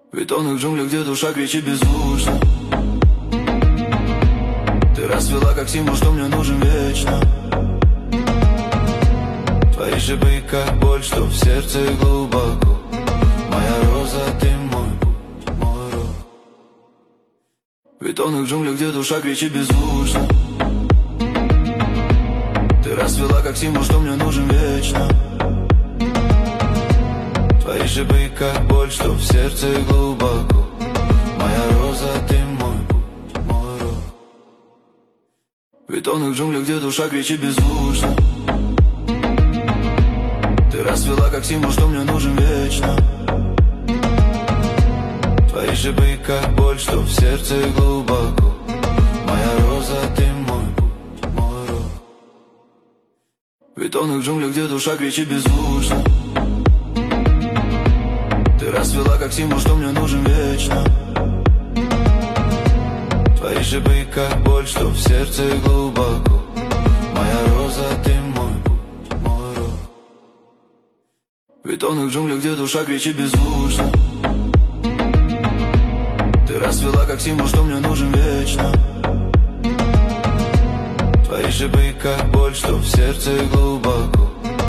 В бетонных джунглях, где душа кричит беззвучно. Ты расцвела как символ, что мне нужен вечно. Твои шипы как боль, что в сердце глубоко. Моя роза, ты мой путь, мой рок. В бетонных джунглях, где душа кричит беззвучно. Ты расцвела как символ, что мне нужен вечно. Твои шипы как боль, что в сердце глубоко. Моя роза, ты мой путь, мой рок. В бетонных джунглях, где душа кричит беззвучно. Ты расцвела как символ, что мне нужен вечно. Твои шипы как боль, что в сердце глубоко. Моя роза, ты мой путь, мой рок. В бетонных джунглях, где душа кричит беззвучно. Ты расцвела как символ, что мне нужен вечно. Твои шипы как боль, что в сердце глубоко. Моя роза, ты мой путь, мой рок. В бетонных джунглях, где душа кричит беззвучно. Ты расцвела как символ, что мне нужен вечно. Твои шипы как боль, что в сердце глубоко.